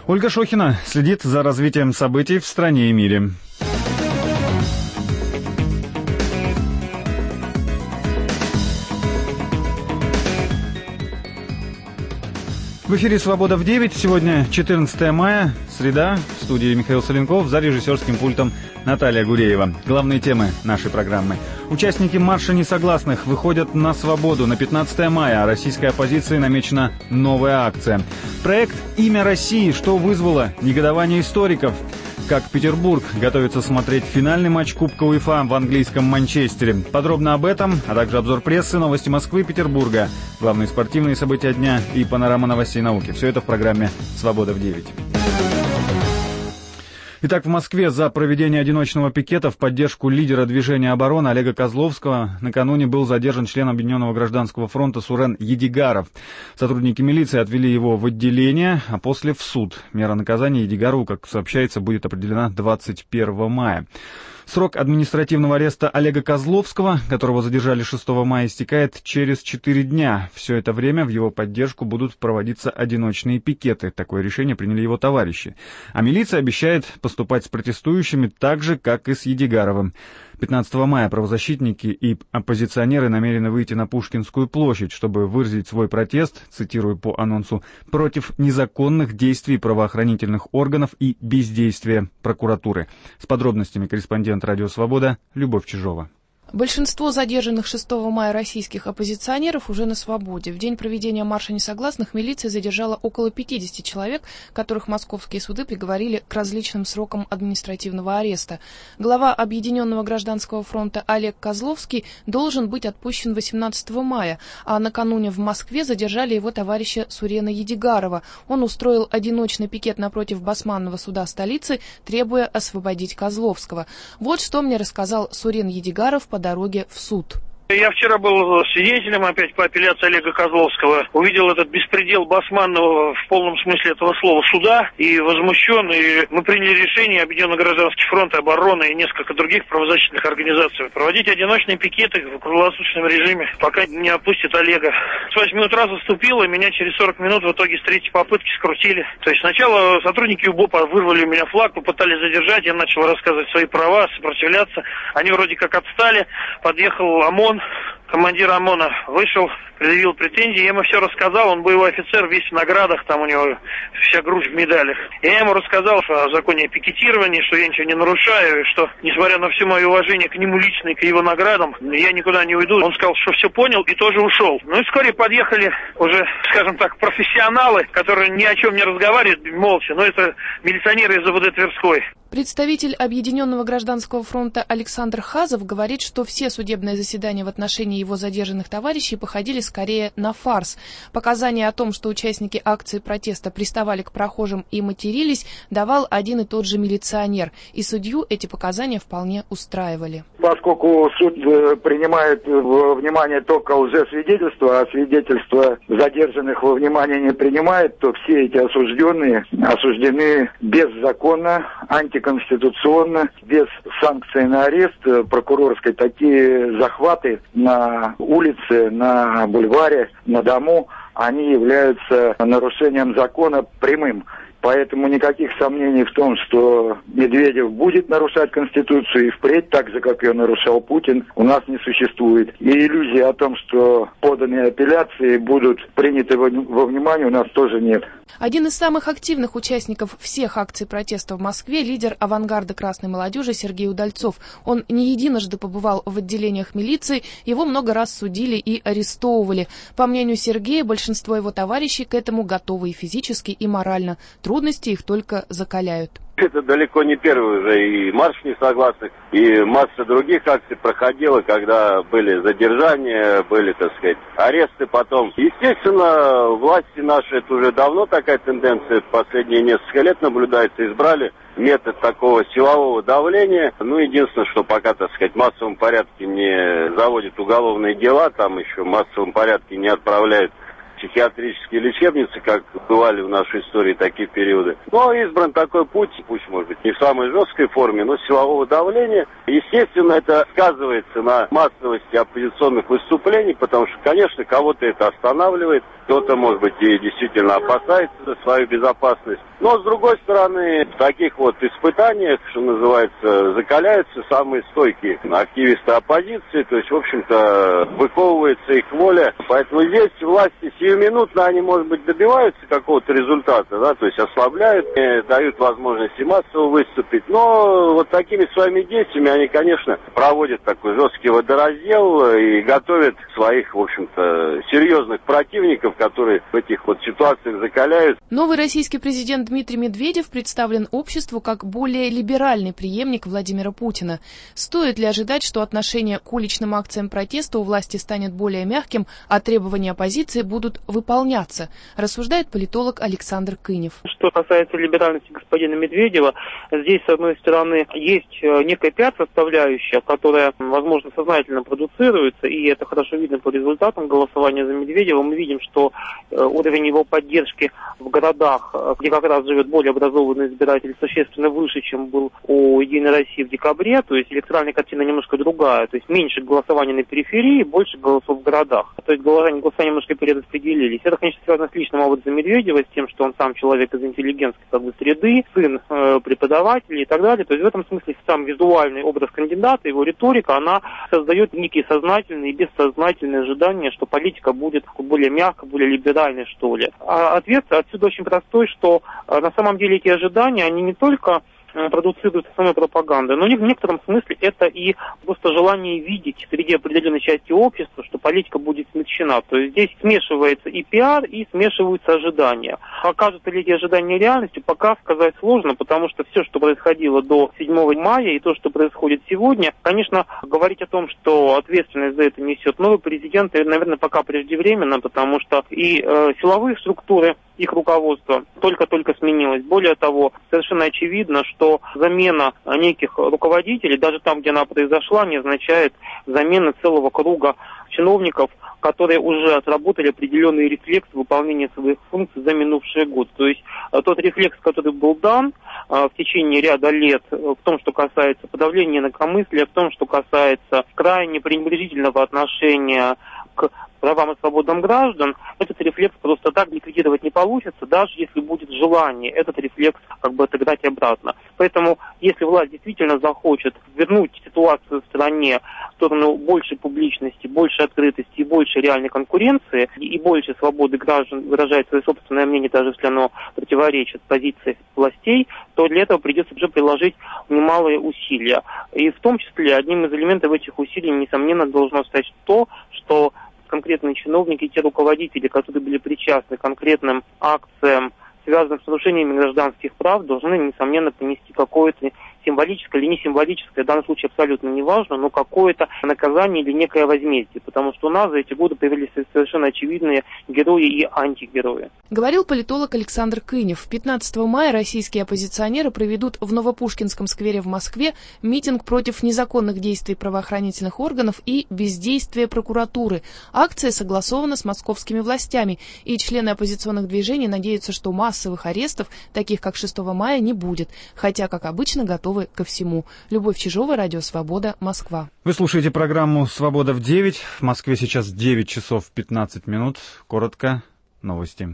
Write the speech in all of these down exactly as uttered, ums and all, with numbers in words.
Ольга Шохина следит за развитием событий в стране и мире. В эфире «Свобода в девять». Сегодня четырнадцатое мая, среда. В студии Михаил Соленков, за режиссерским пультом Наталья Гуреева. Главные темы нашей программы. Участники марша несогласных выходят на свободу. На пятнадцатое мая российской оппозиции намечена новая акция. Проект «Имя России», что вызвало негодование историков. Как Петербург готовится смотреть финальный матч Кубка УЕФА в английском Манчестере. Подробно об этом, а также обзор прессы, новости Москвы и Петербурга, главные спортивные события дня и панорама новостей науки. Все это в программе «Свобода в девять». Итак, в Москве за проведение одиночного пикета в поддержку лидера движения обороны Олега Козловского накануне был задержан член Объединенного гражданского фронта Сурен Едигаров. Сотрудники милиции отвели его в отделение, а после в суд. Мера наказания Едигарову, как сообщается, будет определена двадцать первого мая. Срок административного ареста Олега Козловского, которого задержали шестого мая, истекает через четыре дня. Все это время в его поддержку будут проводиться одиночные пикеты. Такое решение приняли его товарищи. А милиция обещает поступать с протестующими так же, как и с Едигаровым. пятнадцатого мая правозащитники и оппозиционеры намерены выйти на Пушкинскую площадь, чтобы выразить свой протест, цитирую по анонсу, против незаконных действий правоохранительных органов и бездействия прокуратуры. С подробностями корреспондент «Радио Свобода» Любовь Чижова. Большинство задержанных шестого мая российских оппозиционеров уже на свободе. В день проведения марша несогласных милиция задержала около пятидесяти человек, которых московские суды приговорили к различным срокам административного ареста. Глава Объединенного гражданского фронта Олег Козловский должен быть отпущен восемнадцатого мая, а накануне в Москве задержали его товарища Сурена Едигарова. Он устроил одиночный пикет напротив Басманного суда столицы, требуя освободить Козловского. Вот что мне рассказал Сурен Едигаров по дороге в суд. Я вчера был свидетелем опять по апелляции Олега Козловского. Увидел этот беспредел Басманного в полном смысле этого слова суда и возмущен. И мы приняли решение, Объединенный гражданский фронт, обороны и несколько других правозащитных организаций, проводить одиночные пикеты в круглосуточном режиме, пока не отпустят Олега. С восьми утра заступило, и меня через сорок минут в итоге с третьей попытки скрутили. То есть сначала сотрудники УБОПа вырвали у меня флаг, попытались задержать, я начал рассказывать свои права, сопротивляться. Они вроде как отстали, подъехал ОМОН. Командир ОМОНа вышел, предъявил претензии, я ему все рассказал, он боевой офицер, весь в наградах, там у него вся грудь в медалях. Я ему рассказал о законе о пикетировании, что я ничего не нарушаю, и что, несмотря на все мое уважение к нему лично и к его наградам, я никуда не уйду. Он сказал, что все понял и тоже ушел. Ну и вскоре подъехали уже, скажем так, профессионалы, которые ни о чем не разговаривают, молча, но это милиционеры из ОВД Тверской. Представитель Объединенного гражданского фронта Александр Хазов говорит, что все судебные заседания в отношении его задержанных товарищей походили скорее на фарс. Показания о том, что участники акции протеста приставали к прохожим и матерились, давал один и тот же милиционер, и судью эти показания вполне устраивали. Поскольку суд принимает во внимание только лжесвидетельства, а свидетельства задержанных во внимание не принимает, то все эти осужденные осуждены беззаконно, антиконституционно, без санкций на арест прокурорской. Такие захваты на улице, на бульваре, на дому, они являются нарушением закона прямым. Поэтому никаких сомнений в том, что Медведев будет нарушать Конституцию и впредь, так же, как ее нарушал Путин, у нас не существует. И иллюзии о том, что поданные апелляции будут приняты во, во внимание, у нас тоже нет. Один из самых активных участников всех акций протеста в Москве — лидер авангарда красной молодежи Сергей Удальцов. Он не единожды побывал в отделениях милиции, его много раз судили и арестовывали. По мнению Сергея, большинство его товарищей к этому готовы и физически, и морально. Трудности их только закаляют. Это далеко не первый уже и марш несогласных, и масса других акций проходила, когда были задержания, были, так сказать, аресты потом. Естественно, власти наши, это уже давно такая тенденция, последние несколько лет наблюдается, избрали метод такого силового давления. Ну, единственное, что пока, так сказать, в массовом порядке не заводят уголовные дела, там еще в массовом порядке не отправляют психиатрические лечебницы, как бывали в нашей истории такие периоды. Но избран такой путь, пусть, может быть, не в самой жесткой форме, но силового давления. Естественно, это сказывается на массовости оппозиционных выступлений, потому что, конечно, кого-то это останавливает, кто-то, может быть, и действительно опасается за свою безопасность. Но, с другой стороны, в таких вот испытаниях, что называется, закаляются самые стойкие активисты оппозиции, то есть, в общем-то, выковывается их воля. Поэтому здесь власти сиюминутно, они, может быть, добиваются какого-то результата, да, то есть ослабляют, дают возможность и массово выступить. Но вот такими своими действиями они, конечно, проводят такой жесткий водораздел и готовят своих, в общем-то, серьезных противников, которые в этих вот ситуациях закаляют. Новый российский президент Дмитрий Медведев представлен обществу как более либеральный преемник Владимира Путина. Стоит ли ожидать, что отношение к уличным акциям протеста у власти станет более мягким, а требования оппозиции будут выполняться, рассуждает политолог Александр Кынев. Что касается либеральности господина Медведева, здесь, с одной стороны, есть некая пиар-составляющая, которая, возможно, сознательно продуцируется, и это хорошо видно по результатам голосования за Медведева. Мы видим, что уровень его поддержки в городах, где как раз живет более образованный избиратель, существенно выше, чем был у «Единой России» в декабре. То есть электоральная картина немножко другая. То есть меньше голосования на периферии, больше голосов в городах. То есть голосование, голосование немножко перераспределились. Это, конечно, связано с личным образом Медведева, с тем, что он сам человек из интеллигентской как бы, среды, сын э, преподавателя и так далее. То есть в этом смысле сам визуальный образ кандидата, его риторика, она создает некие сознательные и бессознательные ожидания, что политика будет более мягкой, более либеральной, что ли. А ответ отсюда очень простой, что э, на самом деле эти ожидания, они не только продуцируется самой пропагандой, но в некотором смысле это и просто желание видеть среди определенной части общества, что политика будет смягчена. То есть здесь смешивается и пиар, и смешиваются ожидания. Окажутся ли эти ожидания реальностью, пока сказать сложно, потому что все, что происходило до седьмого мая и то, что происходит сегодня, конечно, говорить о том, что ответственность за это несет новый президент, наверное, пока преждевременно, потому что и э, силовые структуры, их руководство только-только сменилось. Более того, совершенно очевидно, что замена неких руководителей, даже там, где она произошла, не означает замены целого круга чиновников, которые уже отработали определенный рефлекс выполнения своих функций за минувший год. То есть тот рефлекс, который был дан в течение ряда лет в том, что касается подавления инакомыслия, в том, что касается крайне пренебрежительного отношения к правам и свободам граждан, этот рефлекс просто так ликвидировать не получится, даже если будет желание этот рефлекс как бы отыграть обратно. Поэтому, если власть действительно захочет вернуть ситуацию в стране в сторону большей публичности, большей открытости и большей реальной конкуренции, и больше свободы граждан выражать свое собственное мнение, даже если оно противоречит позиции властей, то для этого придется уже приложить немалые усилия. И в том числе одним из элементов этих усилий, несомненно, должно стать то, что конкретные чиновники, те руководители, которые были причастны к конкретным акциям, связанным с нарушениями гражданских прав, должны, несомненно, понести какое-то символическое или не символическое, в данном случае абсолютно не важно, но какое-то наказание или некое возмездие, потому что у нас за эти годы появились совершенно очевидные герои и антигерои. Говорил политолог Александр Кынев. пятнадцатого мая российские оппозиционеры проведут в Новопушкинском сквере в Москве митинг против незаконных действий правоохранительных органов и бездействия прокуратуры. Акция согласована с московскими властями, и члены оппозиционных движений надеются, что массовых арестов, таких как шестого мая, не будет, хотя, как обычно, готовы ко всему. Любовь Чижова, Радио Свобода, Москва. Вы слушаете программу «Свобода в девять». В Москве сейчас девять часов пятнадцать минут. Коротко новости.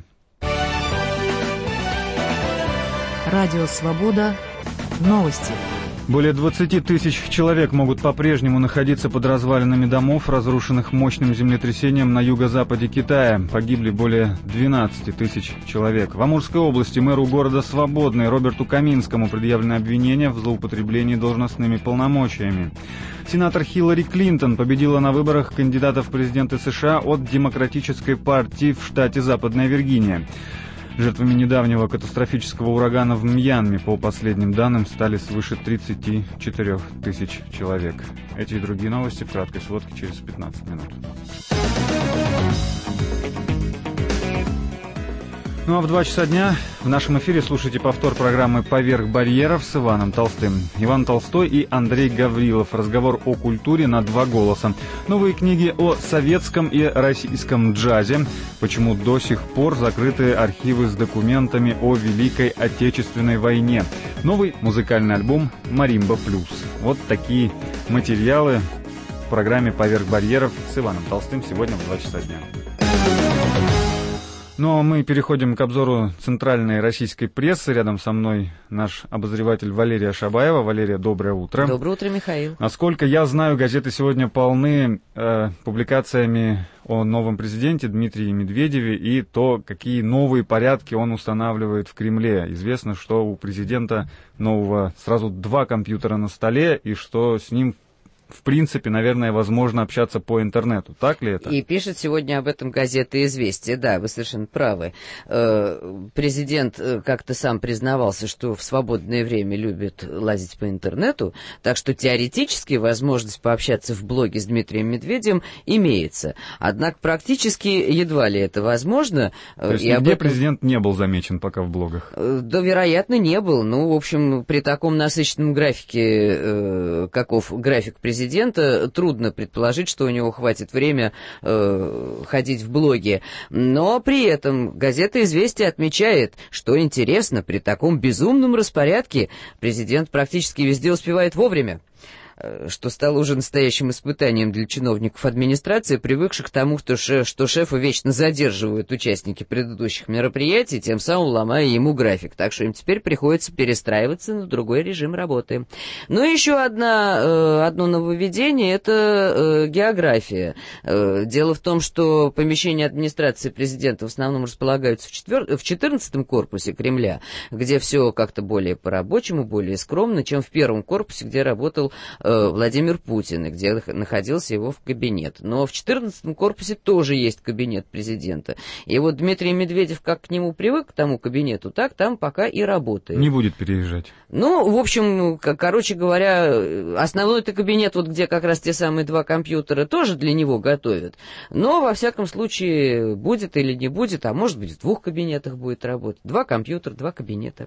Радио Свобода. Новости. Более двадцати тысяч человек могут по-прежнему находиться под развалинами домов, разрушенных мощным землетрясением на юго-западе Китая. Погибли более двенадцати тысяч человек. В Амурской области мэру города Свободный Роберту Каминскому предъявлено обвинение в злоупотреблении должностными полномочиями. Сенатор Хиллари Клинтон победила на выборах кандидата в президенты США от Демократической партии в штате Западная Виргиния. Жертвами недавнего катастрофического урагана в Мьянме, по последним данным, стали свыше тридцати четырёх тысяч человек. Эти и другие новости в краткой сводке через пятнадцать минут. Ну а в два часа дня в нашем эфире слушайте повтор программы «Поверх барьеров» с Иваном Толстым. Иван Толстой и Андрей Гаврилов. Разговор о культуре на два голоса. Новые книги о советском и российском джазе. Почему до сих пор закрыты архивы с документами о Великой Отечественной войне. Новый музыкальный альбом «Маримба плюс». Вот такие материалы в программе «Поверх барьеров» с Иваном Толстым сегодня в два часа дня. Ну а мы переходим к обзору центральной российской прессы. Рядом со мной наш обозреватель Валерия Шабаева. Валерия, доброе утро. Доброе утро, Михаил. Насколько я знаю, газеты сегодня полны э, публикациями о новом президенте Дмитрии Медведеве и то, какие новые порядки он устанавливает в Кремле. Известно, что у президента нового сразу два компьютера на столе и что с ним в принципе, наверное, возможно общаться по интернету. Так ли это? И пишет сегодня об этом газета «Известия». Да, вы совершенно правы. Президент как-то сам признавался, что в свободное время любит лазить по интернету, так что теоретически возможность пообщаться в блоге с Дмитрием Медведевым имеется. Однако практически едва ли это возможно. То есть и нигде этом... президент не был замечен пока в блогах? Да, вероятно, не был. Ну, в общем, при таком насыщенном графике, каков график президента, Президента, трудно предположить, что у него хватит время э, ходить в блоге. Но при этом газета «Известия» отмечает, что интересно, при таком безумном распорядке президент практически везде успевает вовремя, что стало уже настоящим испытанием для чиновников администрации, привыкших к тому, что, шеф, что шефа вечно задерживают участники предыдущих мероприятий, тем самым ломая ему график. Так что им теперь приходится перестраиваться на другой режим работы. Ну и еще одна, э, одно нововведение – это э, география. Э, дело в том, что помещения администрации президента в основном располагаются в, четвер... в четырнадцатом корпусе Кремля, где все как-то более по-рабочему, более скромно, чем в первом корпусе, где работал Владимир Путин, где находился его в кабинет. Но в четырнадцатом корпусе тоже есть кабинет президента. И вот Дмитрий Медведев как к нему привык, к тому кабинету, так там пока и работает. Не будет переезжать. Ну, в общем, короче говоря, основной-то кабинет, вот где как раз те самые два компьютера, тоже для него готовят. Но, во всяком случае, будет или не будет, а может быть, в двух кабинетах будет работать. Два компьютера, два кабинета.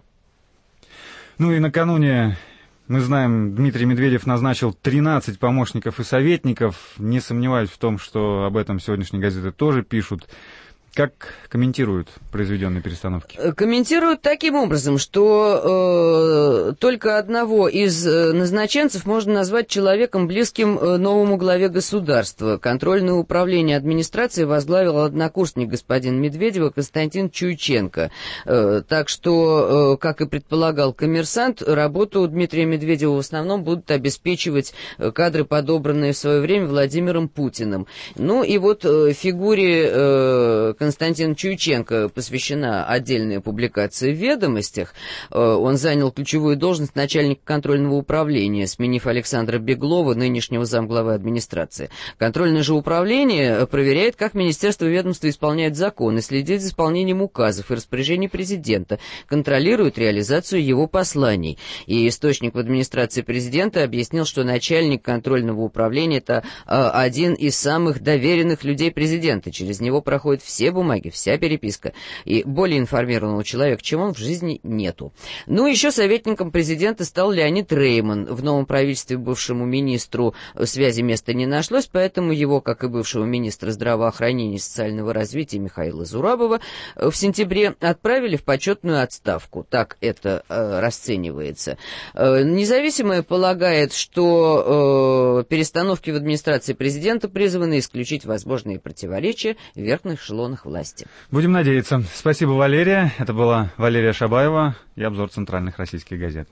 Ну и накануне... Мы знаем, Дмитрий Медведев назначил тринадцать помощников и советников. Не сомневаюсь в том, что об этом сегодняшние газеты тоже пишут. Как комментируют произведенные перестановки? Комментируют таким образом, что э, только одного из э, назначенцев можно назвать человеком, близким э, новому главе государства. Контрольное управление администрации возглавил однокурсник господина Медведева Константин Чуйченко. Э, так что, э, как и предполагал «Коммерсант», работу Дмитрия Медведева в основном будут обеспечивать кадры, подобранные в свое время Владимиром Путиным. Ну и вот э, фигуре э, Константин Чуйченко посвящена отдельная публикация в «Ведомостях». Он занял ключевую должность начальника контрольного управления, сменив Александра Беглова, нынешнего замглавы администрации. Контрольное же управление проверяет, как министерство и ведомства исполняют законы, следит за исполнением указов и распоряжений президента, контролирует реализацию его посланий. И источник в администрации президента объяснил, что начальник контрольного управления – это один из самых доверенных людей президента. Через него проходят все бумаги, вся переписка. И более информированного человека, чем он, в жизни нету. Ну, еще советником президента стал Леонид Рейман. В новом правительстве бывшему министру связи места не нашлось, поэтому его, как и бывшего министра здравоохранения и социального развития Михаила Зурабова, в сентябре отправили в почетную отставку. Так это э, расценивается. Э, независимое полагает, что э, перестановки в администрации президента призваны исключить возможные противоречия в верхних эшелонах власти. Будем надеяться. Спасибо, Валерия. Это была Валерия Шабаева и обзор центральных российских газет.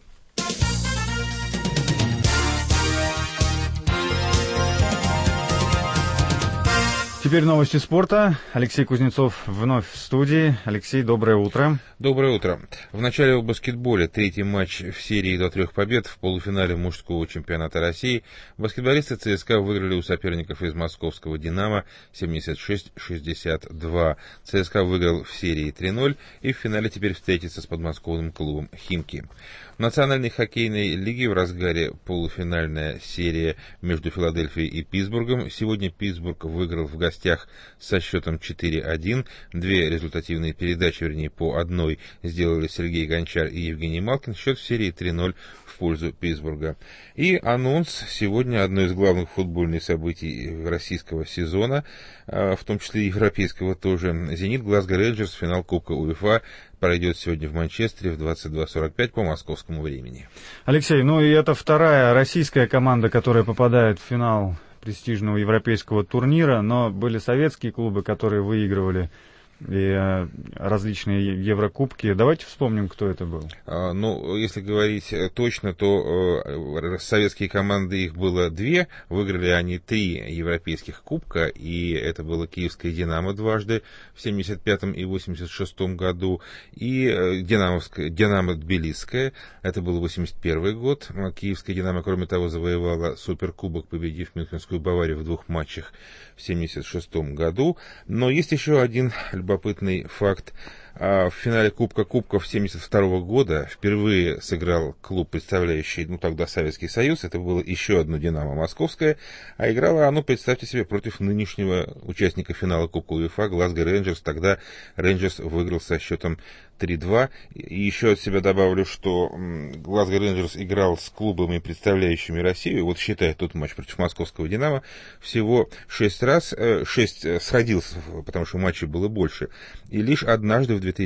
Теперь новости спорта. Алексей Кузнецов вновь в студии. Алексей, доброе утро. Доброе утро. В начале в баскетболе третий матч в серии до трех побед в полуфинале мужского чемпионата России. Баскетболисты ЦСКА выиграли у соперников из московского «Динамо» семьдесят шесть шестьдесят два. ЦСКА выиграл в серии три ноль и в финале теперь встретится с подмосковным клубом «Химки». В Национальной хоккейной лиге в разгаре полуфинальная серия между Филадельфией и Питтсбургом. Сегодня Питтсбург выиграл в гостях новостях со счетом четыре один. Две результативные передачи, вернее, по одной сделали Сергей Гончар и Евгений Малкин. Счет в серии три ноль в пользу Питтсбурга. И анонс. Сегодня одно из главных футбольных событий российского сезона, в том числе и европейского тоже. «Зенит» Глазго Рейнджерс, финал Кубка УЕФА, пройдет сегодня в Манчестере в двадцать два сорок пять по московскому времени. Алексей, ну и это вторая российская команда, которая попадает в финал престижного европейского турнира, но были советские клубы, которые выигрывали и э, различные Еврокубки. Давайте вспомним, кто это был. А, ну, если говорить точно, то э, советские команды, их было две. Выиграли они три европейских кубка, и это было Киевское «Динамо» дважды в семьдесят пятом и восемьдесят шестом году, и э, Динамовское, «Динамо» Тбилисское, это был восемьдесят первый год. Киевское «Динамо», кроме того, завоевало суперкубок, победив Мюнхенскую Баварию в двух матчах в семьдесят шестом году. Но есть еще один любопытный факт. В финале Кубка Кубков семьдесят второго года впервые сыграл клуб, представляющий, ну, тогда Советский Союз. Это было еще одно «Динамо» московское. А играло оно, представьте себе, против нынешнего участника финала Кубка УЕФА Глазго Рейнджерс. Тогда Рейнджерс выиграл со счетом три два. И еще от себя добавлю, что Глазго Рейнджерс играл с клубами, представляющими Россию. Вот считая тот матч против московского «Динамо», всего шесть раз, шесть сходился, потому что матчей было больше. И лишь однажды в две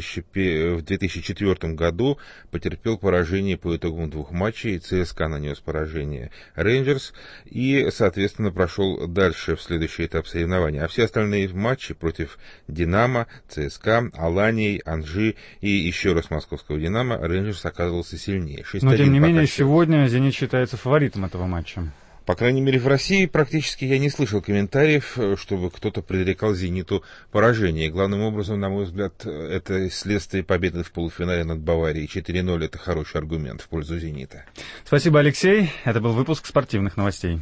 тысячи четвёртом году потерпел поражение по итогам двух матчей. ЦСКА нанес поражение Рейнджерс и, соответственно, прошел дальше в следующий этап соревнований. А все остальные матчи против «Динамо», ЦСКА, Алании, Анжи и еще раз московского «Динамо» Рейнджерс оказывался сильнее. Но, тем не менее, сегодня «Зенит» считается фаворитом этого матча. По крайней мере, в России практически я не слышал комментариев, чтобы кто-то предрекал «Зениту» поражение. И главным образом, на мой взгляд, это следствие победы в полуфинале над Баварией. четыре ноль — это хороший аргумент в пользу «Зенита». Спасибо, Алексей. Это был выпуск спортивных новостей.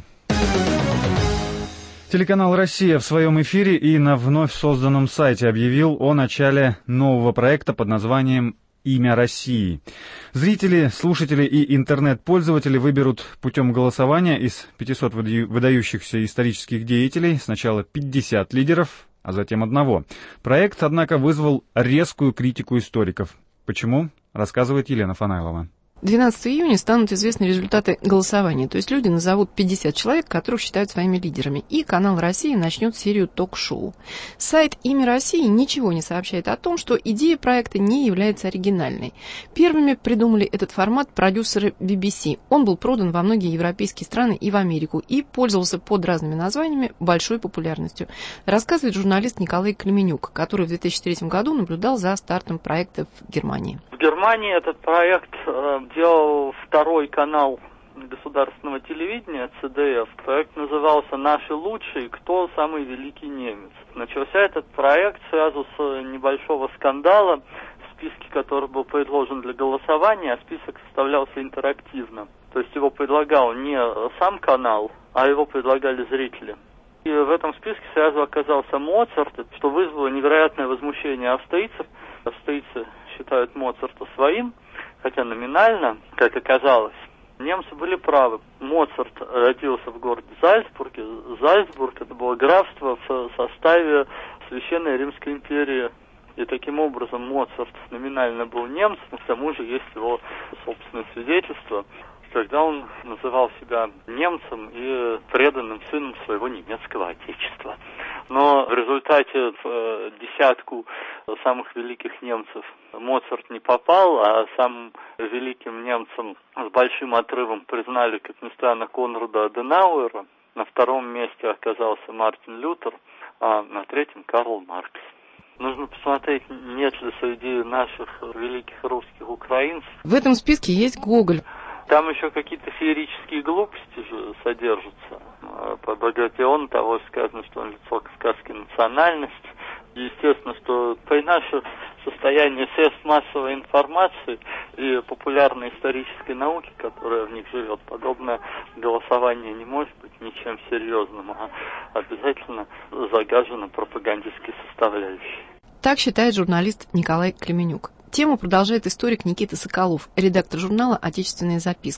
Телеканал «Россия» в своем эфире и на вновь созданном сайте объявил о начале нового проекта под названием «Имя России». Зрители, слушатели и интернет-пользователи выберут путем голосования из пятисот выдающихся исторических деятелей сначала пятьдесят лидеров, а затем одного. Проект, однако, вызвал резкую критику историков. Почему? Рассказывает Елена Фанайлова. двенадцатого июня станут известны результаты голосования, то есть люди назовут пятьдесят человек, которых считают своими лидерами, и канал «Россия» начнет серию ток-шоу. Сайт «Имя России» ничего не сообщает о том, что идея проекта не является оригинальной. Первыми придумали этот формат продюсеры би би си. Он был продан во многие европейские страны и в Америку и пользовался под разными названиями большой популярностью, рассказывает журналист Николай Клименюк, который в две тысячи третьем году наблюдал за стартом проекта в Германии. В Германии этот проект э, делал второй канал государственного телевидения, цэ дэ эф. Проект назывался «Наши лучшие. Кто самый великий немец?». Начался этот проект сразу с небольшого скандала, в списке который был предложен для голосования, а список составлялся интерактивно. То есть его предлагал не сам канал, а его предлагали зрители. И в этом списке сразу оказался Моцарт, что вызвало невероятное возмущение австрийцев. Австрийцы считают Моцарта своим, хотя номинально, как оказалось, немцы были правы. Моцарт родился в городе Зальцбурге. Зальцбург — это было графство в составе Священной Римской империи. И таким образом Моцарт номинально был немцем, к тому же есть его собственное свидетельство, когда он называл себя немцем и преданным сыном своего немецкого отечества. Но в результате в десятку самых великих немцев Моцарт не попал, а самым великим немцем с большим отрывом признали, как ни странно, Конрада Аденауэра. На втором месте оказался Мартин Лютер, а на третьем Карл Маркс. Нужно посмотреть, нет ли среди наших великих русских украинцев. В этом списке есть Гоголь. Там еще какие-то феерические глупости же содержатся. По Багратиону того сказано, что он лицо кавказской национальности. Естественно, что при нашем состоянии средств массовой информации и популярной исторической науки, которая в них живет, подобное голосование не может быть ничем серьезным, а обязательно загажено пропагандистской составляющей. Так считает журналист Николай Клименюк. Тему продолжает историк Никита Соколов, редактор журнала «Отечественные записки». Про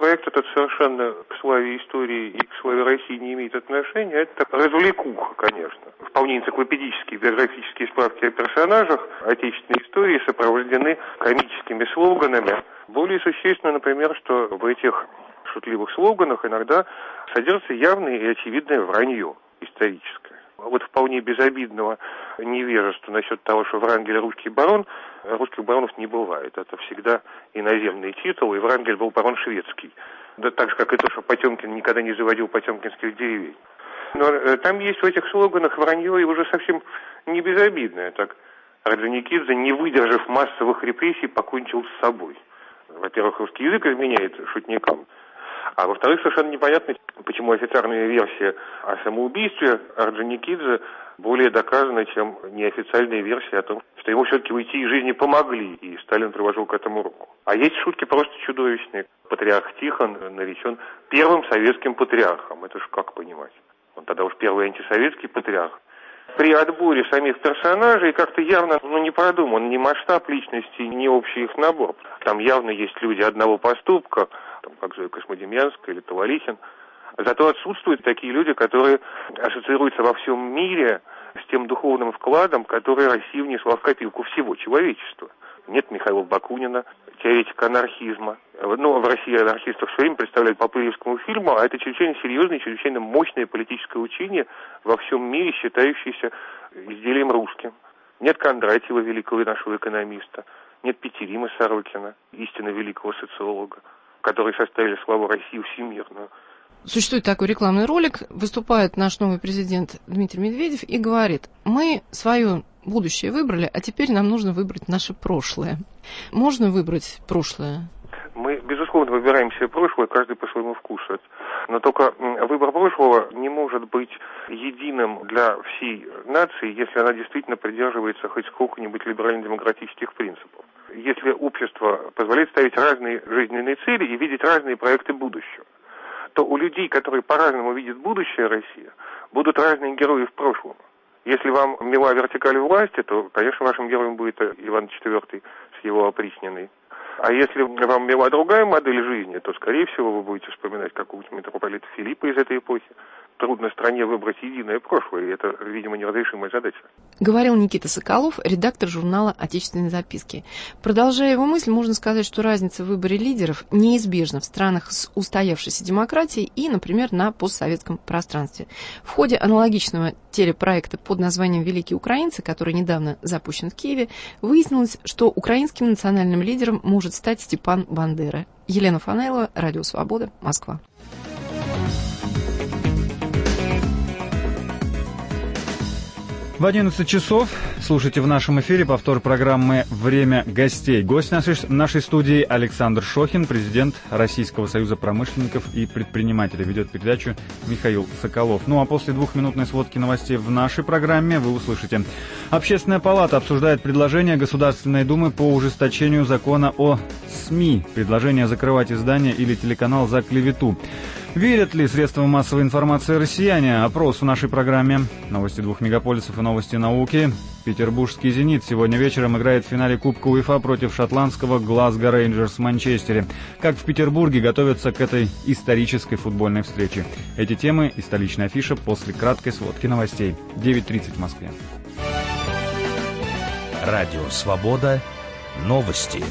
проект этот совершенно к славе истории и к славе России не имеет отношения. Это развлекуха, конечно. Вполне энциклопедические биографические справки о персонажах отечественной истории сопровождены комическими слоганами. Более существенно, например, что в этих шутливых слоганах иногда содержится явное и очевидное вранье историческое. Вот вполне безобидного невежества насчет того, что Врангель русский барон, русских баронов не бывает. Это всегда иноземный титул, и Врангель был барон шведский. Да так же, как и то, что Потемкин никогда не заводил потемкинских деревень. Но э, там есть в этих слоганах вранье и уже совсем не безобидное. Так, Орджоникидзе, не выдержав массовых репрессий, покончил с собой. Во-первых, русский язык изменяет шутникам. А во-вторых, совершенно непонятно, почему официальная версия о самоубийстве Орджоникидзе более доказана, чем неофициальная версия о том, что ему все-таки уйти из жизни помогли, и Сталин приложил к этому руку. А есть шутки просто чудовищные. Патриарх Тихон наречен первым советским патриархом. Это же как понимать? Он тогда уж первый антисоветский патриарх. При отборе самих персонажей как-то явно ну, не продуман ни масштаб личности, ни общий их набор. Там явно есть люди одного поступка, там, как Зоя Космодемьянская или Tavalихин. Зато отсутствуют такие люди, которые ассоциируются во всем мире с тем духовным вкладом, который Россия внесла в копилку всего человечества. Нет Михаила Бакунина, теоретика анархизма. Ну, в России анархистов все время представляют по Пыльевскому фильму, а это чрезвычайно серьезное, чрезвычайно мощное политическое учение во всем мире, считающееся изделием русским. Нет Кондратьева, великого нашего экономиста, нет Петерима Сорокина, истинно великого социолога, которые составили славу России всемирную. Существует такой рекламный ролик, выступает наш новый президент Дмитрий Медведев и говорит: мы свое будущее выбрали, а теперь нам нужно выбрать наше прошлое. Можно выбрать прошлое? Мы, безусловно, выбираем себе прошлое, каждый по своему вкусу. Но только выбор прошлого не может быть единым для всей нации, если она действительно придерживается хоть сколько-нибудь либерально-демократических принципов. Если общество позволяет ставить разные жизненные цели и видеть разные проекты будущего, то у людей, которые по-разному видят будущее России, будут разные герои в прошлом. Если вам мила вертикаль власти, то, конечно, вашим героем будет Иван четвёртый с его опричниной. А если вам мила другая модель жизни, то, скорее всего, вы будете вспоминать какого-нибудь митрополита Филиппа из этой эпохи. Трудно стране выбрать единое прошлое, и это, видимо, неразрешимая задача. Говорил Никита Соколов, редактор журнала «Отечественные записки». Продолжая его мысль, можно сказать, что разница в выборе лидеров неизбежна в странах с устоявшейся демократией и, например, на постсоветском пространстве. В ходе аналогичного телепроекта под названием «Великие украинцы», который недавно запущен в Киеве, выяснилось, что украинским национальным лидером может стать Степан Бандера. Елена Фанайлова, Радио Свобода, Москва. В одиннадцать часов слушайте в нашем эфире повтор программы «Время гостей». Гость нашей, нашей студии Александр Шохин, президент Российского союза промышленников и предпринимателей. Ведет передачу Михаил Соколов. Ну а после двухминутной сводки новостей в нашей программе вы услышите. Общественная палата обсуждает предложение Государственной Думы по ужесточению закона о СМИ. Предложение закрывать издание или телеканал за клевету. Верят ли средства массовой информации россияне? Опрос в нашей программе. Новости двух мегаполисов и новости науки. Петербургский «Зенит» сегодня вечером играет в финале Кубка УЕФА против шотландского «Глазго Рейнджерс» в Манчестере. Как в Петербурге готовятся к этой исторической футбольной встрече? Эти темы и столичная афиша после краткой сводки новостей. девять тридцать в Москве. Радио «Свобода». Новости.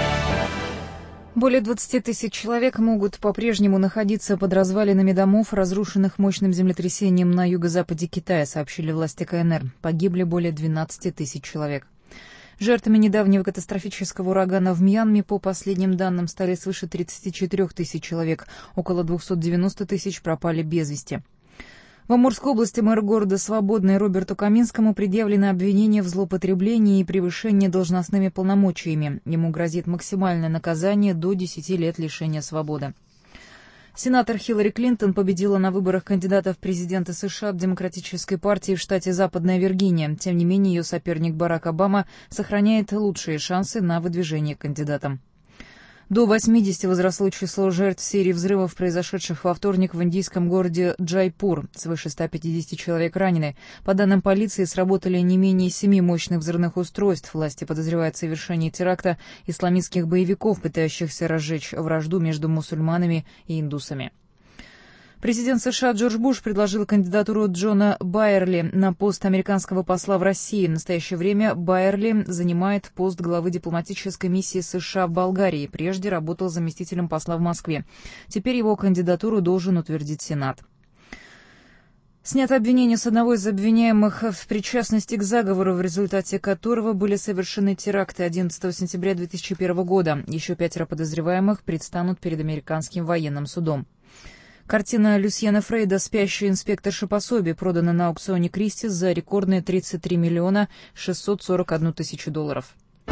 Более двадцати тысяч человек могут по-прежнему находиться под развалинами домов, разрушенных мощным землетрясением на юго-западе Китая, сообщили власти КНР. Погибли более двенадцати тысяч человек. Жертвами недавнего катастрофического урагана в Мьянме, по последним данным, стали свыше тридцати четырёх тысяч человек. Около двухсот девяноста тысяч пропали без вести. В Амурской области мэр города Свободный Роберту Каминскому предъявлено обвинение в злоупотреблении и превышении должностными полномочиями. Ему грозит максимальное наказание до десяти лет лишения свободы. Сенатор Хиллари Клинтон победила на выборах кандидата в президенты США от Демократической партии в штате Западная Виргиния. Тем не менее, ее соперник Барак Обама сохраняет лучшие шансы на выдвижение кандидатом. До восьмидесяти возросло число жертв серии взрывов, произошедших во вторник в индийском городе Джайпур. Свыше ста пятидесяти человек ранены. По данным полиции, сработали не менее семи мощных взрывных устройств. Власти подозревают в совершении теракта исламистских боевиков, пытающихся разжечь вражду между мусульманами и индусами. Президент США Джордж Буш предложил кандидатуру Джона Байерли на пост американского посла в России. В настоящее время Байерли занимает пост главы дипломатической миссии США в Болгарии. Прежде работал заместителем посла в Москве. Теперь его кандидатуру должен утвердить Сенат. Снято обвинение с одного из обвиняемых в причастности к заговору, в результате которого были совершены теракты одиннадцатого сентября две тысячи первого года. Еще пятеро подозреваемых предстанут перед американским военным судом. Картина Люсьена Фрейда «Спящая инспекторша пособие» продана на аукционе Кристис за рекордные тридцать три миллиона шестьсот сорок одну тысячу долларов.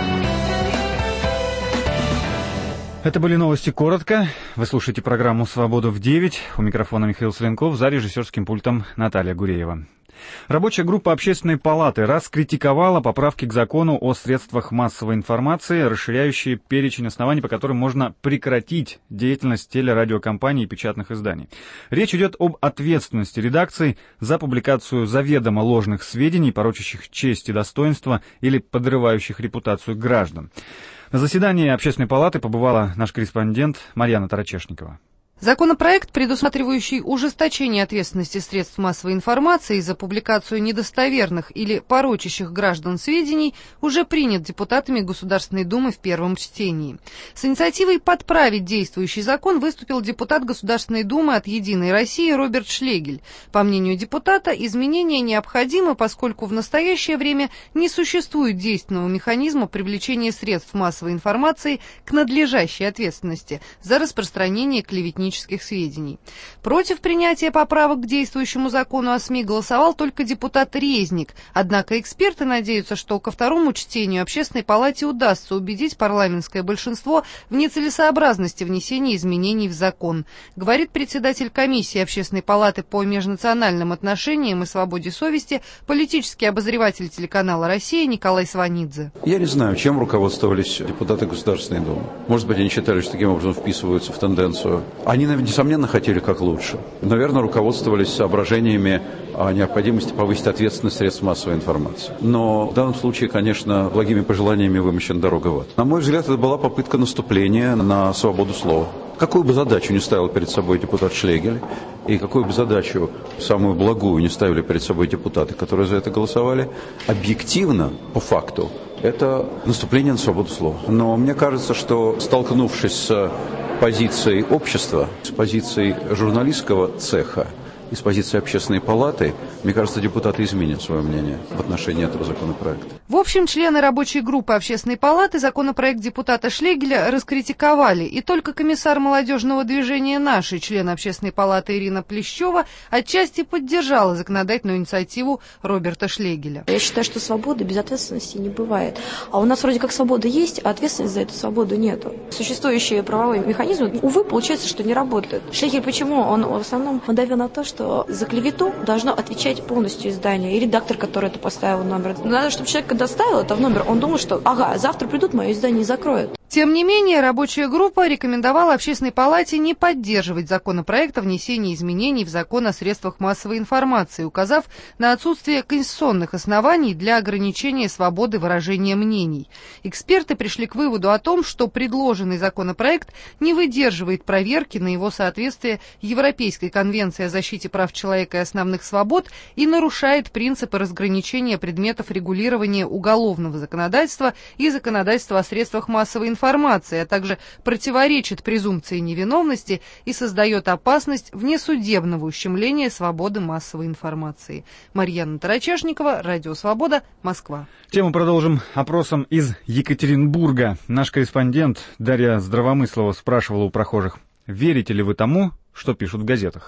Это были новости коротко. Вы слушаете программу «Свобода в девять». У микрофона Михаил Соленков, за режиссерским пультом Наталья Гуреева. Рабочая группа Общественной палаты раскритиковала поправки к закону о средствах массовой информации, расширяющие перечень оснований, по которым можно прекратить деятельность телерадиокомпаний и печатных изданий. Речь идет об ответственности редакций за публикацию заведомо ложных сведений, порочащих честь и достоинство или подрывающих репутацию граждан. На заседании Общественной палаты побывала наш корреспондент Марьяна Тарачешникова. Законопроект, предусматривающий ужесточение ответственности средств массовой информации за публикацию недостоверных или порочащих граждан сведений, уже принят депутатами Государственной Думы в первом чтении. С инициативой подправить действующий закон выступил депутат Государственной Думы от «Единой России» Роберт Шлегель. По мнению депутата, изменения необходимы, поскольку в настоящее время не существует действенного механизма привлечения средств массовой информации к надлежащей ответственности за распространение клеветнических сведений. Против принятия поправок к действующему закону о СМИ голосовал только депутат Резник, однако эксперты надеются, что ко второму чтению Общественной палате удастся убедить парламентское большинство в нецелесообразности внесения изменений в закон, говорит председатель комиссии Общественной палаты по межнациональным отношениям и свободе совести, политический обозреватель телеканала «Россия» Николай Сванидзе. Я не знаю, чем руководствовались депутаты Государственной Думы. Может быть, они считали, что таким образом вписываются в тенденцию. Они, несомненно, хотели как лучше. Наверное, руководствовались соображениями о необходимости повысить ответственность средств массовой информации. Но в данном случае, конечно, благими пожеланиями вымощена дорога в ад. На мой взгляд, это была попытка наступления на свободу слова. Какую бы задачу не ставил перед собой депутат Шлегель, и какую бы задачу, самую благую, не ставили перед собой депутаты, которые за это голосовали, объективно, по факту, это наступление на свободу слова. Но мне кажется, что, столкнувшись с позицией общества, с позицией журналистского цеха и с позиции Общественной палаты, мне кажется, депутаты изменят свое мнение в отношении этого законопроекта. В общем, члены рабочей группы Общественной палаты законопроект депутата Шлегеля раскритиковали, и только комиссар молодежного движения «Наши», член Общественной палаты Ирина Плещева, отчасти поддержала законодательную инициативу Роберта Шлегеля. Я считаю, что свободы без ответственности не бывает. А у нас вроде как свобода есть, а ответственности за эту свободу нету. Существующие правовые механизмы, увы, получается, что не работают. Шлегель почему? Он в основном давил на то, что за клевету должно отвечать полностью издание и редактор, который это поставил номер. Надо, чтобы человек, когда ставил это в номер, он думал, что ага, завтра придут, мое издание закроют. Тем не менее, рабочая группа рекомендовала Общественной палате не поддерживать законопроект о внесении изменений в закон о средствах массовой информации, указав на отсутствие конституционных оснований для ограничения свободы выражения мнений. Эксперты пришли к выводу о том, что предложенный законопроект не выдерживает проверки на его соответствие Европейской конвенции о защите прав человека и основных свобод и нарушает принципы разграничения предметов регулирования уголовного законодательства и законодательства о средствах массовой информации. информации, а также противоречит презумпции невиновности и создает опасность внесудебного ущемления свободы массовой информации. Марьяна Тарачешникова, Радио Свобода, Москва. Тему продолжим опросом из Екатеринбурга. Наш корреспондент Дарья Здравомыслова спрашивала у прохожих: верите ли вы тому, что пишут в газетах?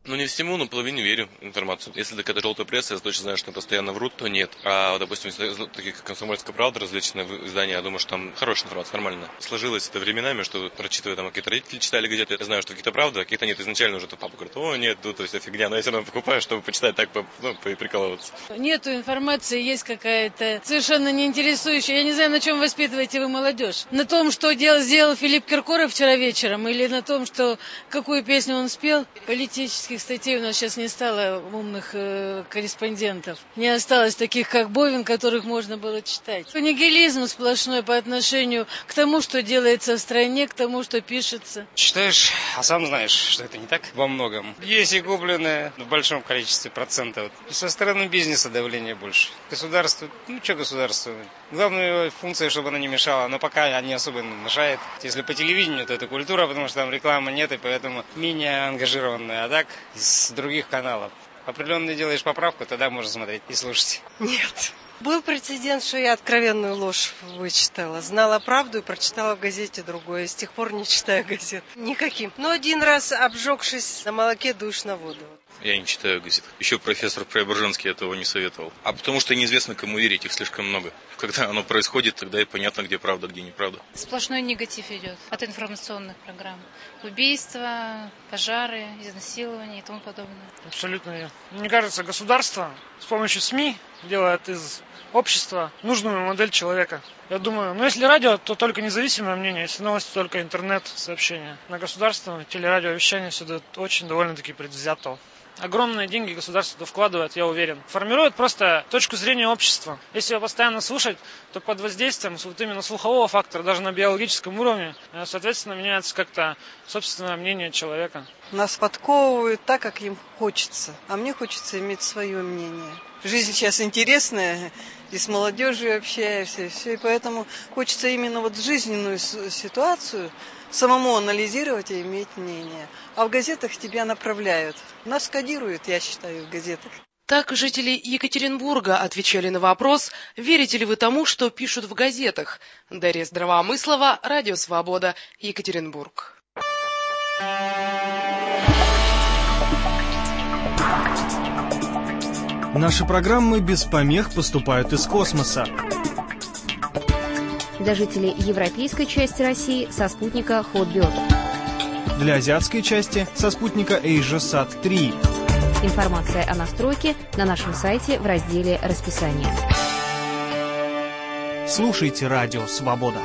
Ну, не всему, но половине верю информацию. Если так это желтая пресса, я точно знаю, что постоянно врут, то нет. А, допустим, такие как «Комсомольская правда», различные издания, я думаю, что там хорошая информация, нормально. Сложилось это временами, что, прочитывая там, какие-то родители читали газеты, я знаю, что какие-то правда, а какие-то нет. Изначально уже то папа говорит: о, нет, тут вся фигня. Но я все равно покупаю, чтобы почитать так, ну, приколовываться. Нету информации, есть какая-то совершенно неинтересующая. Я не знаю, на чем воспитываете вы молодежь. На том, что делал, сделал Филипп Киркоров вчера вечером, или на том, что какую песню он спел. Политических статей у нас сейчас не стало, умных э, корреспондентов. Не осталось таких, как Бовин, которых можно было читать. Нигилизм сплошной по отношению к тому, что делается в стране, к тому, что пишется. Читаешь, а сам знаешь, что это не так во многом. Есть и купленное в большом количестве процентов. И со стороны бизнеса давление больше. Государство, ну что государство? Главная функция, чтобы оно не мешало, но пока не особо мешает. Если по телевидению, то это культура, потому что там рекламы нет, и поэтому менее ангажированная. А так, из других каналов. Определенно делаешь поправку, тогда можно смотреть и слушать. Нет. Был прецедент, что я откровенную ложь вычитала. Знала правду и прочитала в газете другое. С тех пор не читаю газет. Никаким. Но один раз, обжегшись на молоке, дуешь на воду. Я не читаю газет. Еще профессор Преображенский этого не советовал. А потому что неизвестно, кому верить, их слишком много. Когда оно происходит, тогда и понятно, где правда, где неправда. Сплошной негатив идет от информационных программ. Убийства, пожары, изнасилования и тому подобное. Абсолютно верно. Мне кажется, государство с помощью СМИ делает из общества нужную модель человека. Я думаю, ну если радио, то только независимое мнение, если новости, только интернет-сообщения. На государственное телерадиовещание все дает очень довольно-таки предвзято. Огромные деньги государство вкладывает, я уверен. Формирует просто точку зрения общества. Если его постоянно слушать, то под воздействием вот именно слухового фактора, даже на биологическом уровне, соответственно, меняется как-то собственное мнение человека. Нас подковывают так, как им хочется. А мне хочется иметь свое мнение. Жизнь сейчас интересная, и с молодежью общаюсь, и все. И поэтому хочется именно вот жизненную ситуацию самому анализировать и иметь мнение. А в газетах тебя направляют. Нас кодируют, я считаю, в газетах. Так жители Екатеринбурга отвечали на вопрос, верите ли вы тому, что пишут в газетах. Дарья Здравомыслова, Радио Свобода, Екатеринбург. Наши программы без помех поступают из космоса. Для жителей европейской части России со спутника Hotbird. Для азиатской части со спутника AsiaSat три. Информация о настройке на нашем сайте в разделе «Расписание». Слушайте Радио Свобода.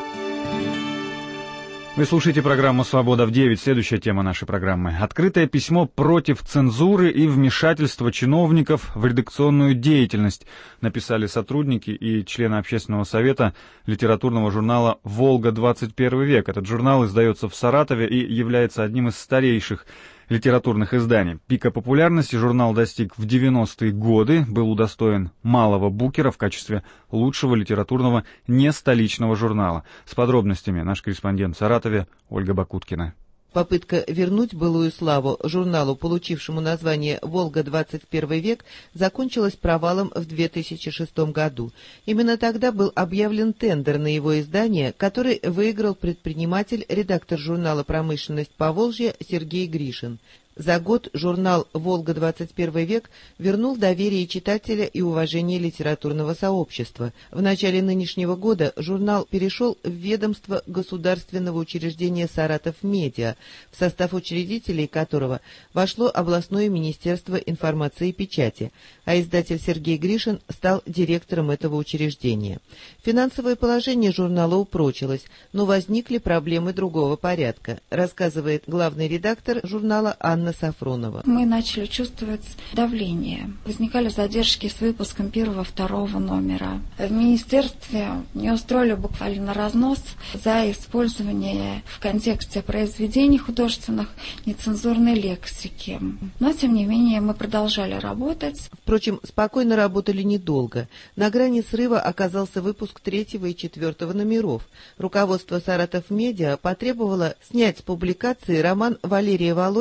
Вы слушаете программу «Свобода в девять». Следующая тема нашей программы. Открытое письмо против цензуры и вмешательства чиновников в редакционную деятельность написали сотрудники и члены общественного совета литературного журнала «Волга двадцать первый век». Этот журнал издается в Саратове и является одним из старейших литературных изданий. Пика популярности журнал достиг в девяностые годы, был удостоен малого букера в качестве лучшего литературного нестоличного журнала. С подробностями наш корреспондент в Саратове Ольга Бакуткина. Попытка вернуть былую славу журналу, получившему название «Волга двадцать первый век», закончилась провалом в две тысячи шестом году. Именно тогда был объявлен тендер на его издание, который выиграл предприниматель, редактор журнала «Промышленность Поволжья» Сергей Гришин. За год журнал «Волга двадцать первый век» вернул доверие читателя и уважение литературного сообщества. В начале нынешнего года журнал перешел в ведомство государственного учреждения «Саратов Медиа», в состав учредителей которого вошло областное министерство информации и печати, а издатель Сергей Гришин стал директором этого учреждения. Финансовое положение журнала упрочилось, но возникли проблемы другого порядка, рассказывает главный редактор журнала Анна Сафронова. Мы начали чувствовать давление. Возникали задержки с выпуском первого-второго номера. В министерстве не устроили буквально разнос за использование в контексте произведений художественных нецензурной лексики. Но, тем не менее, мы продолжали работать. Впрочем, спокойно работали недолго. На грани срыва оказался выпуск третьего и четвертого номеров. Руководство «Саратов Медиа» потребовало снять с публикации роман Валерия Володина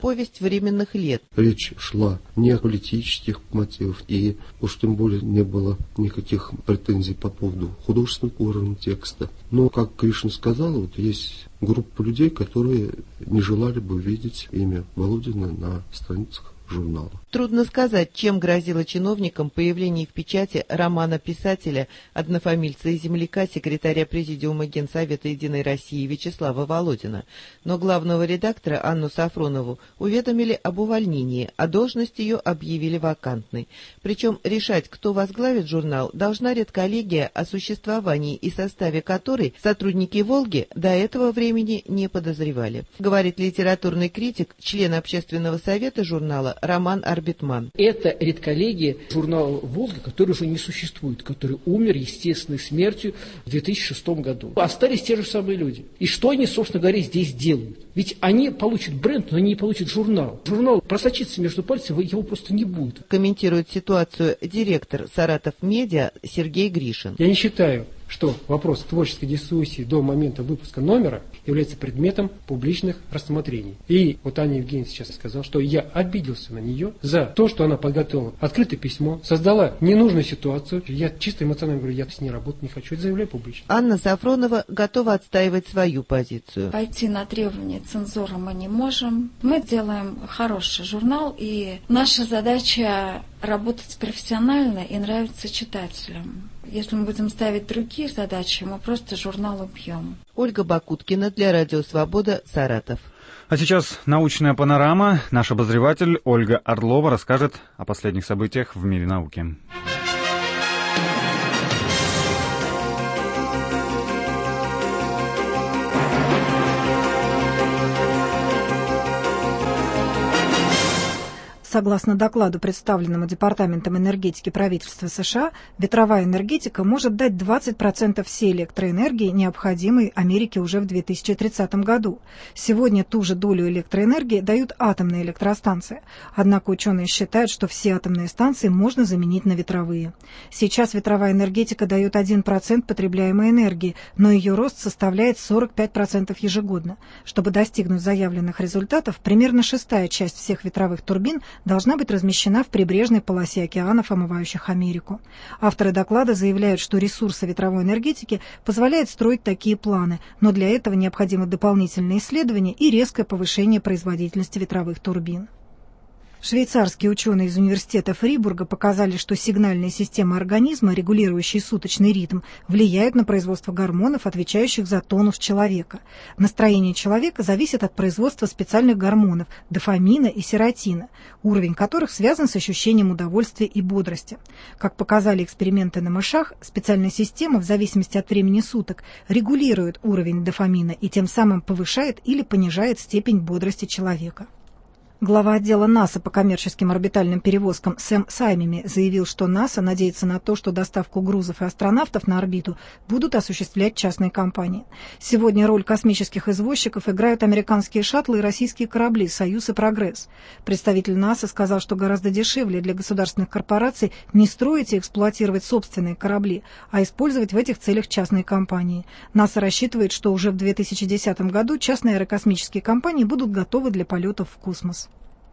повесть временных лет. Речь шла не о политических мотивах, и уж тем более не было никаких претензий по поводу художественного уровня текста. Но, как Гришин сказал, вот есть группа людей, которые не желали бы видеть имя Володина на страницах журнала. Трудно сказать, чем грозило чиновникам появление в печати романа писателя, однофамильца и земляка, секретаря Президиума Генсовета Единой России Вячеслава Володина. Но главного редактора Анну Сафронову уведомили об увольнении, а должность ее объявили вакантной. Причем решать, кто возглавит журнал, должна редколлегия, о существовании и составе которой сотрудники «Волги» до этого времени не подозревали. Говорит литературный критик, член общественного совета журнала Роман Арбитман. Это редколлегия журнала «Волга», который уже не существует, который умер естественной смертью в две тысячи шестом году. Остались те же самые люди. И что они, собственно говоря, здесь делают? Ведь они получат бренд, но они не получат журнал. Журнал просочится между пальцев, его просто не будет. Комментирует ситуацию директор «Саратов Медиа» Сергей Гришин. Я не считаю, что вопрос творческой дискуссии до момента выпуска номера является предметом публичных рассмотрений. И вот Аня Евгеньевна сейчас сказала, что я обиделся на нее за то, что она подготовила открытое письмо, создала ненужную ситуацию. Я чисто эмоционально говорю, я с ней работать не хочу, это заявляю публично. Анна Сафронова готова отстаивать свою позицию. Пойти на требования цензуры мы не можем. Мы делаем хороший журнал, и наша задача работать профессионально и нравиться читателям. Если мы будем ставить другие задачи, мы просто журнал убьем. Ольга Бакуткина для Радио Свобода, Саратов. А сейчас научная панорама. Наш обозреватель Ольга Орлова расскажет о последних событиях в мире науки. Согласно докладу, представленному Департаментом энергетики правительства США, ветровая энергетика может дать двадцать процентов всей электроэнергии, необходимой Америке уже в две тысячи тридцатом году. Сегодня ту же долю электроэнергии дают атомные электростанции. Однако ученые считают, что все атомные станции можно заменить на ветровые. Сейчас ветровая энергетика дает один процент потребляемой энергии, но ее рост составляет сорок пять процентов ежегодно. Чтобы достигнуть заявленных результатов, примерно шестая часть всех ветровых турбин должна быть размещена в прибрежной полосе океанов, омывающих Америку. Авторы доклада заявляют, что ресурсы ветровой энергетики позволяют строить такие планы, но для этого необходимы дополнительные исследования и резкое повышение производительности ветровых турбин. Швейцарские ученые из университета Фрибурга показали, что сигнальные системы организма, регулирующие суточный ритм, влияют на производство гормонов, отвечающих за тонус человека. Настроение человека зависит от производства специальных гормонов – дофамина и серотонина, уровень которых связан с ощущением удовольствия и бодрости. Как показали эксперименты на мышах, специальная система в зависимости от времени суток регулирует уровень дофамина и тем самым повышает или понижает степень бодрости человека. Глава отдела НАСА по коммерческим орбитальным перевозкам Сэм Саймими заявил, что НАСА надеется на то, что доставку грузов и астронавтов на орбиту будут осуществлять частные компании. Сегодня роль космических извозчиков играют американские шаттлы и российские корабли «Союз» и «Прогресс». Представитель НАСА сказал, что гораздо дешевле для государственных корпораций не строить и эксплуатировать собственные корабли, а использовать в этих целях частные компании. НАСА рассчитывает, что уже в две тысячи десятом году частные аэрокосмические компании будут готовы для полетов в космос.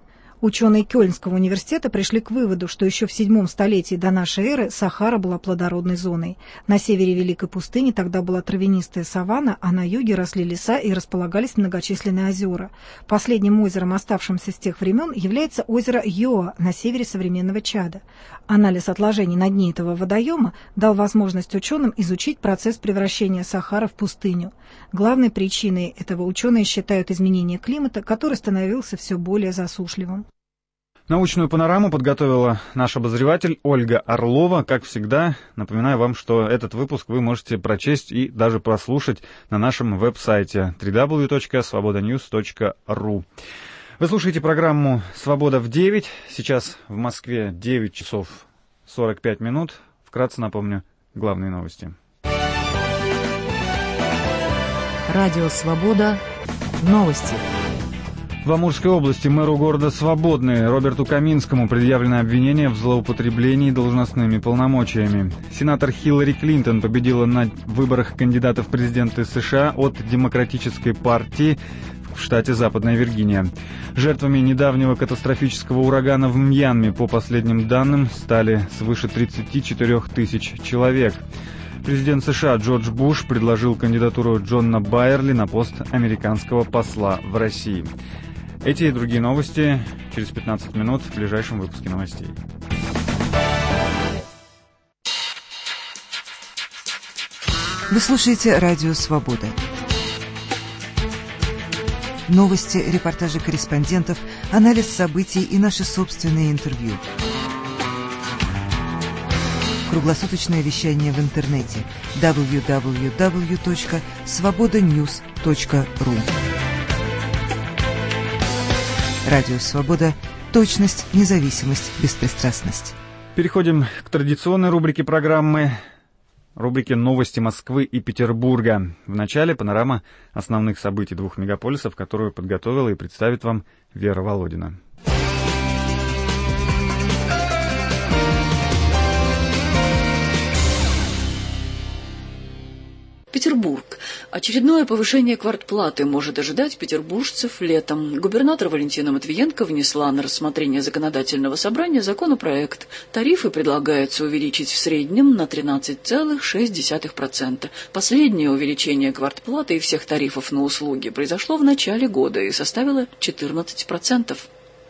Ученые Кёльнского университета пришли к выводу, что еще в седьмом столетии до нашей эры Сахара была плодородной зоной. На севере Великой пустыни тогда была травянистая саванна, а на юге росли леса и располагались многочисленные озера. Последним озером, оставшимся с тех времен, является озеро Йоа на севере современного Чада. Анализ отложений на дне этого водоема дал возможность ученым изучить процесс превращения Сахары в пустыню. Главной причиной этого ученые считают изменение климата, который становился все более засушливым. Научную панораму подготовила наш обозреватель Ольга Орлова. Как всегда, напоминаю вам, что этот выпуск вы можете прочесть и даже прослушать на нашем веб-сайте дабл ю дабл ю дабл ю точка свобода ньюс точка ру. Вы слушаете программу «Свобода в девять». Сейчас в Москве девять часов сорок пять минут. Вкратце напомню главные новости. Радио «Свобода». Новости. В Амурской области мэру города Свободный Роберту Каминскому предъявлено обвинение в злоупотреблении должностными полномочиями. Сенатор Хиллари Клинтон победила на выборах кандидатов в президенты США от Демократической партии в штате Западная Виргиния. Жертвами недавнего катастрофического урагана в Мьянме, по последним данным, стали свыше тридцати четырёх тысяч человек. Президент США Джордж Буш предложил кандидатуру Джона Байерли на пост американского посла в России. Эти и другие новости через пятнадцать минут в ближайшем выпуске новостей. Вы слушаете «Радио Свобода». Новости, репортажи корреспондентов, анализ событий и наши собственные интервью. Круглосуточное вещание в интернете дабл ю дабл ю дабл ю точка свобода ньюс точка ру. Радио «Свобода». Точность, независимость, беспристрастность. Переходим к традиционной рубрике программы, рубрике «Новости Москвы и Петербурга». В начале панорама основных событий двух мегаполисов, которую подготовила и представит вам Вера Володина. Петербург. Очередное повышение квартплаты может ожидать петербуржцев летом. Губернатор Валентина Матвиенко внесла на рассмотрение законодательного собрания законопроект. Тарифы предлагается увеличить в среднем на тринадцать целых шесть десятых процента. Последнее увеличение квартплаты и всех тарифов на услуги произошло в начале года и составило четырнадцать процентов.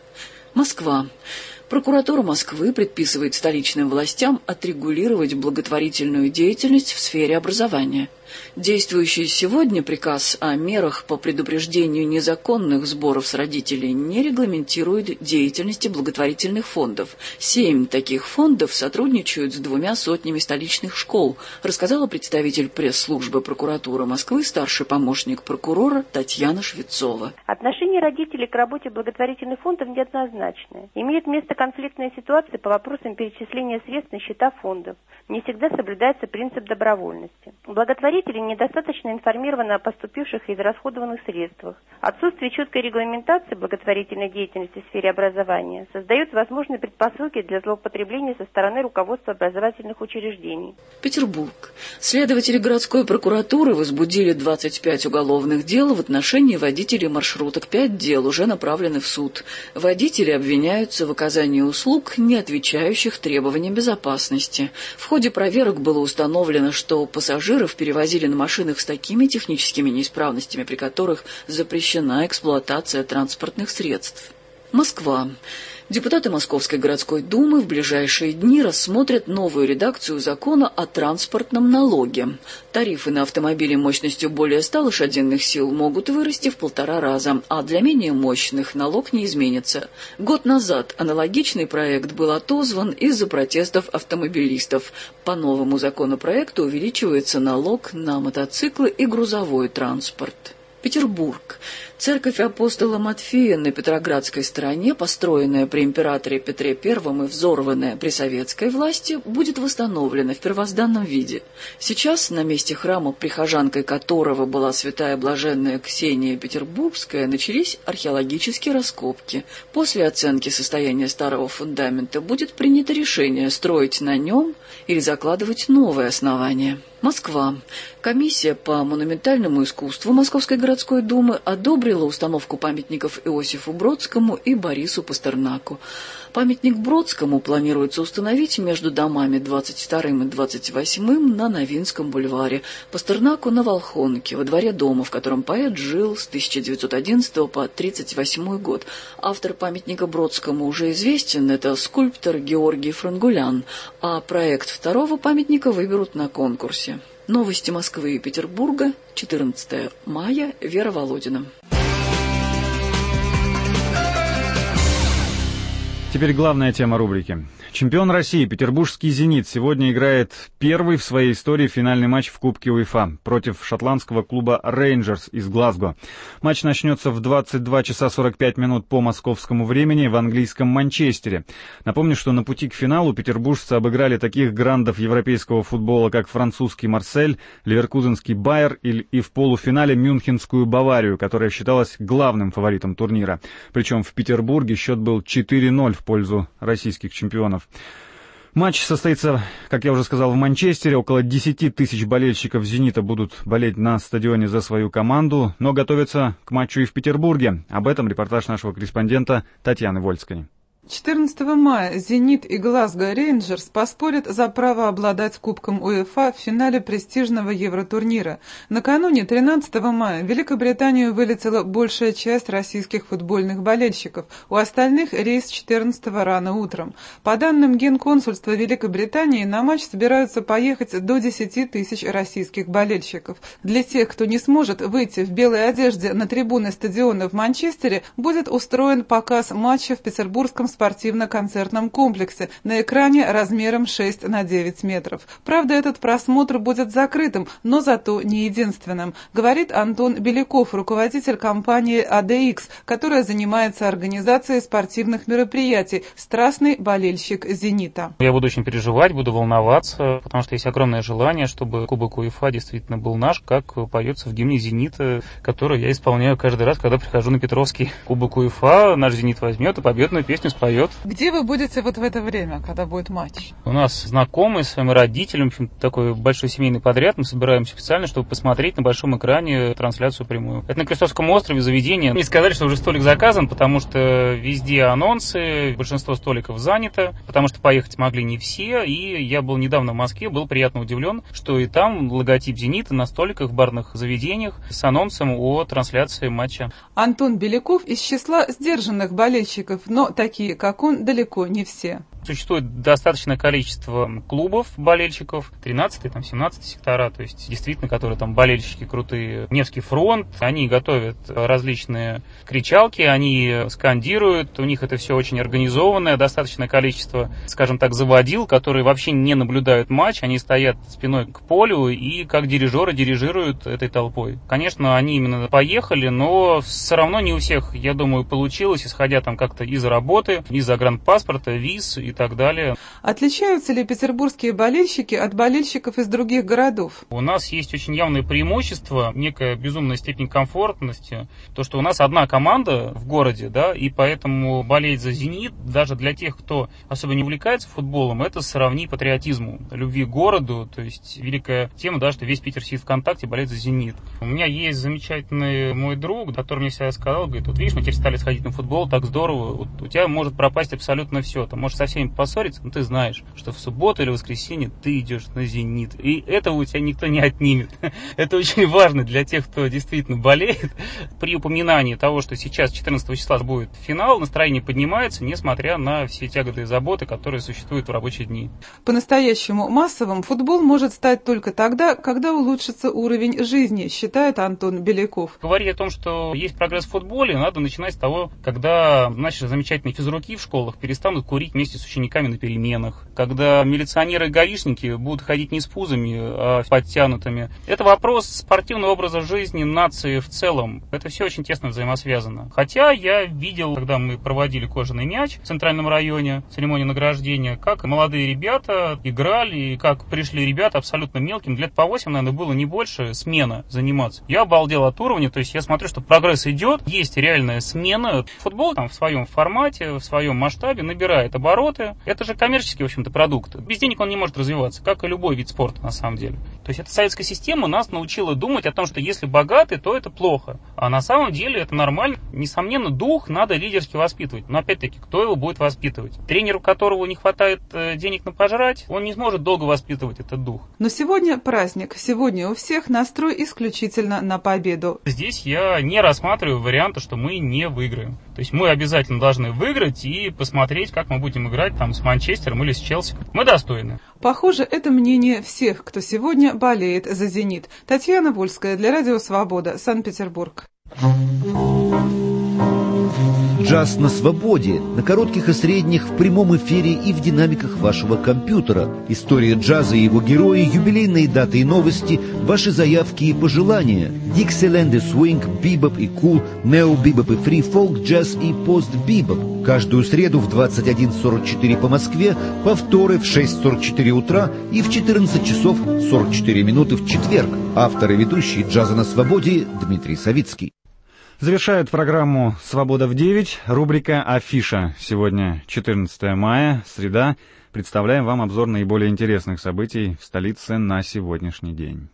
Москва. Прокуратура Москвы предписывает столичным властям отрегулировать благотворительную деятельность в сфере образования. Действующий сегодня приказ о мерах по предупреждению незаконных сборов с родителей не регламентирует деятельности благотворительных фондов. Семь таких фондов сотрудничают с двумя сотнями столичных школ, рассказала представитель пресс-службы прокуратуры Москвы, старший помощник прокурора Татьяна Швецова. Отношение родителей к работе благотворительных фондов неоднозначное. Имеет место конфликтная ситуация по вопросам перечисления средств на счета фондов. Не всегда соблюдается принцип добровольности. Благотворители недостаточно информированы о поступивших и израсходованных средствах. Отсутствие четкой регламентации благотворительной деятельности в сфере образования создает возможные предпосылки для злоупотребления со стороны руководства образовательных учреждений. Петербург. Следователи городской прокуратуры возбудили двадцать пять уголовных дел в отношении водителей маршруток. Пять дел уже направлены в суд. Водители обвиняются в оказании услуг, не отвечающих требованиям безопасности. В ходе проверок было установлено, что пассажиров перевозили на машинах с такими техническими неисправностями, при которых запрещена эксплуатация транспортных средств. Москва. Депутаты Московской городской думы в ближайшие дни рассмотрят новую редакцию закона о транспортном налоге. Тарифы на автомобили мощностью более ста лошадиных сил могут вырасти в полтора раза, а для менее мощных налог не изменится. Год назад аналогичный проект был отозван из-за протестов автомобилистов. По новому законопроекту увеличивается налог на мотоциклы и грузовой транспорт. Петербург. Церковь апостола Матфея на Петроградской стороне, построенная при императоре Петре Первом и взорванная при советской власти, будет восстановлена в первозданном виде. Сейчас на месте храма, прихожанкой которого была святая блаженная Ксения Петербургская, начались археологические раскопки. После оценки состояния старого фундамента будет принято решение, строить на нем или закладывать новое основание. Москва. Комиссия по монументальному искусству Московской городской думы одобрила установку памятников Иосифу Бродскому и Борису Пастернаку. Памятник Бродскому планируется установить между домами двадцать вторым и двадцать восьмым на Новинском бульваре, Пастернаку на Волхонке, во дворе дома, в котором поэт жил с тысяча девятьсот одиннадцатого по тридцать восьмой год. Автор памятника Бродскому уже известен, это скульптор Георгий Франгулян, а проект второго памятника выберут на конкурсе. Новости Москвы и Петербурга, четырнадцатое мая, Вера Володина. Теперь главная тема рубрики. Чемпион России, петербургский «Зенит», сегодня играет первый в своей истории финальный матч в Кубке УЕФА против шотландского клуба «Рейнджерс» из Глазго. Матч начнется в двадцать два часа сорок пять минут по московскому времени в английском Манчестере. Напомню, что на пути к финалу петербуржцы обыграли таких грандов европейского футбола, как французский «Марсель», ливеркузенский «Байер» и в полуфинале мюнхенскую «Баварию», которая считалась главным фаворитом турнира. Причем в Петербурге счет был четыре ноль в пользу российских чемпионов. Матч состоится, как я уже сказал, в Манчестере. Около десяти тысяч болельщиков «Зенита» будут болеть на стадионе за свою команду, но готовятся к матчу и в Петербурге. Об этом репортаж нашего корреспондента Татьяны Вольской. четырнадцатого мая «Зенит» и «Глазго Рейнджерс» поспорят за право обладать Кубком УЕФА в финале престижного Евротурнира. Накануне, тринадцатого мая, в Великобританию вылетела большая часть российских футбольных болельщиков. У остальных рейс четырнадцатого рано утром. По данным Генконсульства Великобритании, на матч собираются поехать до десяти тысяч российских болельщиков. Для тех, кто не сможет выйти в белой одежде на трибуны стадиона в Манчестере, будет устроен показ матча в Петербургском спортивно-концертном комплексе на экране размером шесть на девять метров. Правда, этот просмотр будет закрытым, но зато не единственным, говорит Антон Беляков, руководитель компании эй ди икс, которая занимается организацией спортивных мероприятий, страстный болельщик «Зенита». Я буду очень переживать, буду волноваться, потому что есть огромное желание, чтобы Кубок УЕФА действительно был наш, как поется в гимне «Зенита», который я исполняю каждый раз, когда прихожу на Петровский. Кубок УЕФА наш «Зенит» возьмет и победную песню споет. Где вы будете вот в это время, когда будет матч? У нас знакомые с своими родителями, в общем, такой большой семейный подряд. Мы собираемся специально, чтобы посмотреть на большом экране трансляцию прямую. Это на Крестовском острове заведение. Мне сказали, что уже столик заказан, потому что везде анонсы, большинство столиков занято, потому что поехать могли не все. И я был недавно в Москве, был приятно удивлен, что и там логотип «Зенита» на столиках в барных заведениях с анонсом о трансляции матча. Антон Беляков из числа сдержанных болельщиков, но такие, как он, далеко не все. Существует достаточное количество клубов болельщиков, тринадцатый, там, семнадцатый сектора, то есть действительно, которые там болельщики крутые. Невский фронт, они готовят различные кричалки, они скандируют, у них это все очень организованное, достаточное количество, скажем так, заводил, которые вообще не наблюдают матч, они стоят спиной к полю и как дирижеры дирижируют этой толпой. Конечно, они именно поехали, но все равно не у всех, я думаю, получилось, исходя там как-то из работы, из загранпаспорта, виз и так далее. Отличаются ли петербургские болельщики от болельщиков из других городов? У нас есть очень явное преимущество, некая безумная степень комфортности, то, что у нас одна команда в городе, да, и поэтому болеть за «Зенит», даже для тех, кто особо не увлекается футболом, это сродни патриотизму, любви к городу, то есть великая тема, да, что весь Питер сидит ВКонтакте, болеет за «Зенит». У меня есть замечательный мой друг, который мне всегда сказал, говорит, вот видишь, мы теперь стали сходить на футбол, так здорово, вот у тебя может пропасть абсолютно все, ты можешь со всеми поссориться, но ты знаешь, что в субботу или воскресенье ты идешь на «Зенит». И этого у тебя никто не отнимет. Это очень важно для тех, кто действительно болеет. При упоминании того, что сейчас четырнадцатого числа будет финал, настроение поднимается, несмотря на все тяготы и заботы, которые существуют в рабочие дни. По-настоящему массовым футбол может стать только тогда, когда улучшится уровень жизни, считает Антон Беляков. Говорить о том, что есть прогресс в футболе, надо начинать с того, когда наши замечательные физруки в школах перестанут курить вместе с учениками на переменах, когда милиционеры и гаишники будут ходить не с пузами, а подтянутыми. Это вопрос спортивного образа жизни нации в целом. Это все очень тесно взаимосвязано. Хотя я видел, когда мы проводили кожаный мяч в Центральном районе, церемонию награждения, как молодые ребята играли, и как пришли ребята абсолютно мелким, лет по восемь, наверное, было не больше, смена заниматься. Я обалдел от уровня, то есть я смотрю, что прогресс идет, есть реальная смена. Футбол там в своем формате, в своем масштабе набирает обороты. Это же коммерческий, в общем-то, продукт. Без денег он не может развиваться, как и любой вид спорта, на самом деле. То есть эта советская система нас научила думать о том, что если богаты, то это плохо. А на самом деле это нормально. Несомненно, дух надо лидерски воспитывать. Но опять-таки, кто его будет воспитывать? Тренер, у которого не хватает денег на пожрать, он не сможет долго воспитывать этот дух. Но сегодня праздник. Сегодня у всех настрой исключительно на победу. Здесь я не рассматриваю варианта, что мы не выиграем. То есть мы обязательно должны выиграть и посмотреть, как мы будем играть там с Манчестером или с Челси. Мы достойны. Похоже, это мнение всех, кто сегодня болеет за «Зенит». Татьяна Вольская для Радио Свобода, Санкт-Петербург. «Джаз на свободе» на коротких и средних, в прямом эфире и в динамиках вашего компьютера. История джаза и его герои, юбилейные даты и новости, ваши заявки и пожелания. Диксиленд и свинг, бибоп и кул, нео-бибоп и фри-фолк, джаз и пост-бибоп. Каждую среду в двадцать один сорок четыре по Москве, повторы в шесть сорок четыре утра и в четырнадцать часов сорок четыре минуты в четверг. Автор и ведущий «Джаза на свободе» Дмитрий Савицкий. Завершает программу «Свобода в девять» рубрика «Афиша». Сегодня четырнадцатое мая, среда. Представляем вам обзор наиболее интересных событий в столице на сегодняшний день.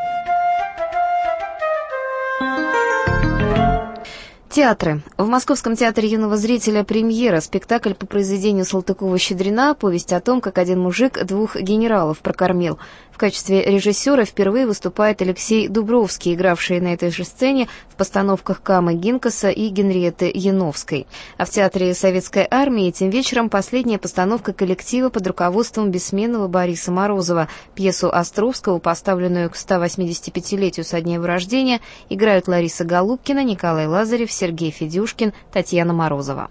Театры. В Московском театре юного зрителя премьера. Спектакль по произведению Салтыкова-Щедрина, повесть о том, как один мужик двух генералов прокормил. В качестве режиссера впервые выступает Алексей Дубровский, игравший на этой же сцене в постановках Камы Гинкаса и Генриетты Яновской. А в Театре Советской Армии этим вечером последняя постановка коллектива под руководством бессменного Бориса Морозова. Пьесу Островского, поставленную к сто восьмидесятипятилетию со дня его рождения, играют Лариса Голубкина, Николай Лазарев, Сергей Федюшкин, Татьяна Морозова.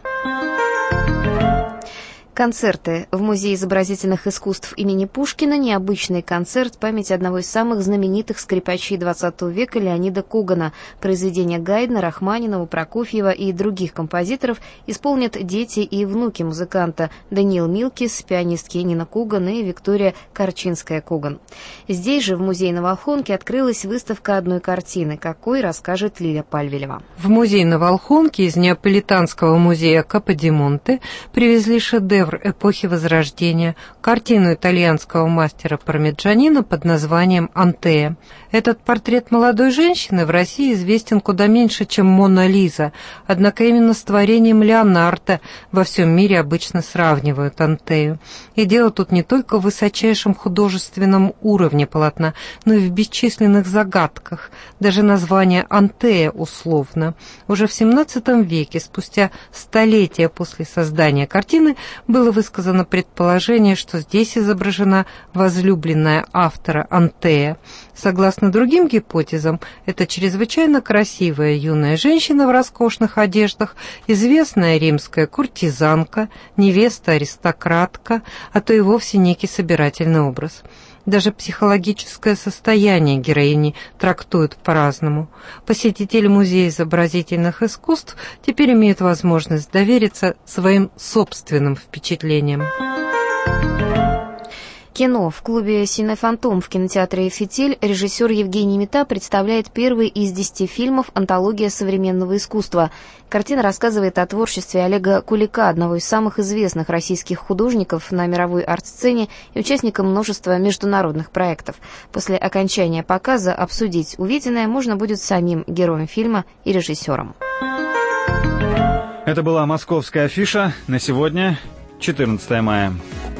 Концерты. В Музее изобразительных искусств имени Пушкина необычный концерт в память одного из самых знаменитых скрипачей двадцатого века Леонида Когана. Произведения Гайдна, Рахманинова, Прокофьева и других композиторов исполнят дети и внуки музыканта Даниил Милкис, пианистки Нина Коган и Виктория Корчинская-Коган. Здесь же, в Музее на Волхонке, открылась выставка одной картины. Какой, расскажет Лиля Пальвелева. В Музей на Волхонке из Неаполитанского музея Каподимонте привезли шедевр эпохи Возрождения, картину итальянского мастера Пармиджанина под названием «Антея». Этот портрет молодой женщины в России известен куда меньше, чем «Мона Лиза», однако именно с творением Леонардо во всем мире обычно сравнивают Антею. И дело тут не только в высочайшем художественном уровне полотна, но и в бесчисленных загадках. Даже название «Антея» условно. Уже в семнадцатом веке, спустя столетия после создания картины, было высказано предположение, что здесь изображена возлюбленная автора Антея. Согласно другим гипотезам, это чрезвычайно красивая юная женщина в роскошных одеждах, известная римская куртизанка, невеста-аристократка, а то и вовсе некий собирательный образ. Даже психологическое состояние героини трактуют по-разному. Посетители Музея изобразительных искусств теперь имеют возможность довериться своим собственным впечатлениям. Кино. В клубе «Синефантом» в кинотеатре «Фитиль» режиссер Евгений Мита представляет первый из десяти фильмов «Антология современного искусства». Картина рассказывает о творчестве Олега Кулика, одного из самых известных российских художников на мировой арт-сцене и участника множества международных проектов. После окончания показа обсудить увиденное можно будет самим героем фильма и режиссером. Это была московская афиша на сегодня, четырнадцатое мая.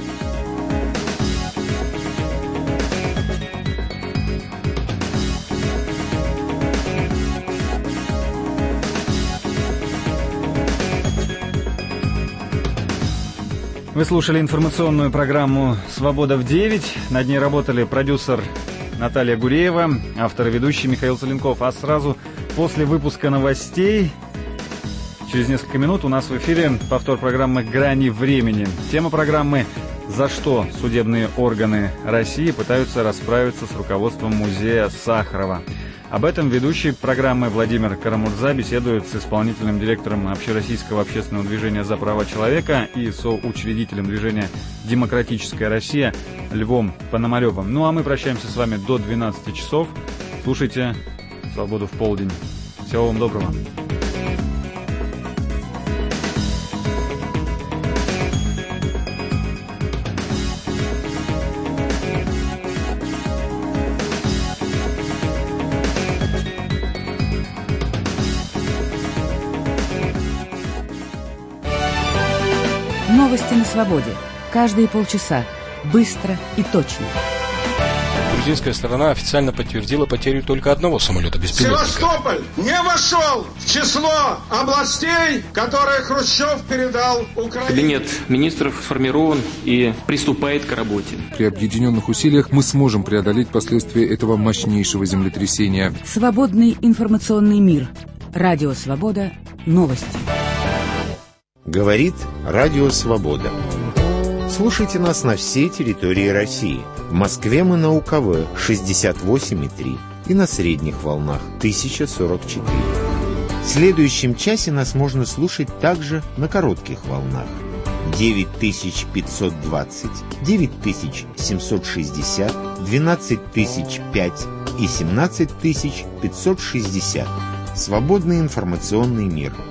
Вы слушали информационную программу «Свобода в девять». Над ней работали продюсер Наталья Гуреева, автор и ведущий Михаил Соленков. А сразу после выпуска новостей, через несколько минут, у нас в эфире повтор программы «Грани времени». Тема программы «За что судебные органы России пытаются расправиться с руководством музея Сахарова». Об этом ведущий программы Владимир Карамурза беседует с исполнительным директором Общероссийского общественного движения «За права человека» и соучредителем движения «Демократическая Россия» Львом Пономаревым. Ну а мы прощаемся с вами до двенадцати часов. Слушайте «Свободу в полдень». Всего вам доброго. Новости на свободе. Каждые полчаса. Быстро и точно. Грузинская сторона официально подтвердила потерю только одного самолета-беспилотника. Севастополь не вошел в число областей, которые Хрущев передал Украине. Кабинет министров сформирован и приступает к работе. При объединенных усилиях мы сможем преодолеть последствия этого мощнейшего землетрясения. Свободный информационный мир. Радио «Свобода». Новости. Говорит Радио Свобода. Слушайте нас на всей территории России. В Москве мы на УКВ шестьдесят восемь и три и на средних волнах тысяча сорок четыре. В следующем часе нас можно слушать также на коротких волнах. девять тысяч пятьсот двадцать, девять тысяч семьсот шестьдесят, двенадцать тысяч пять и семнадцать тысяч пятьсот шестьдесят. Свободный информационный мир.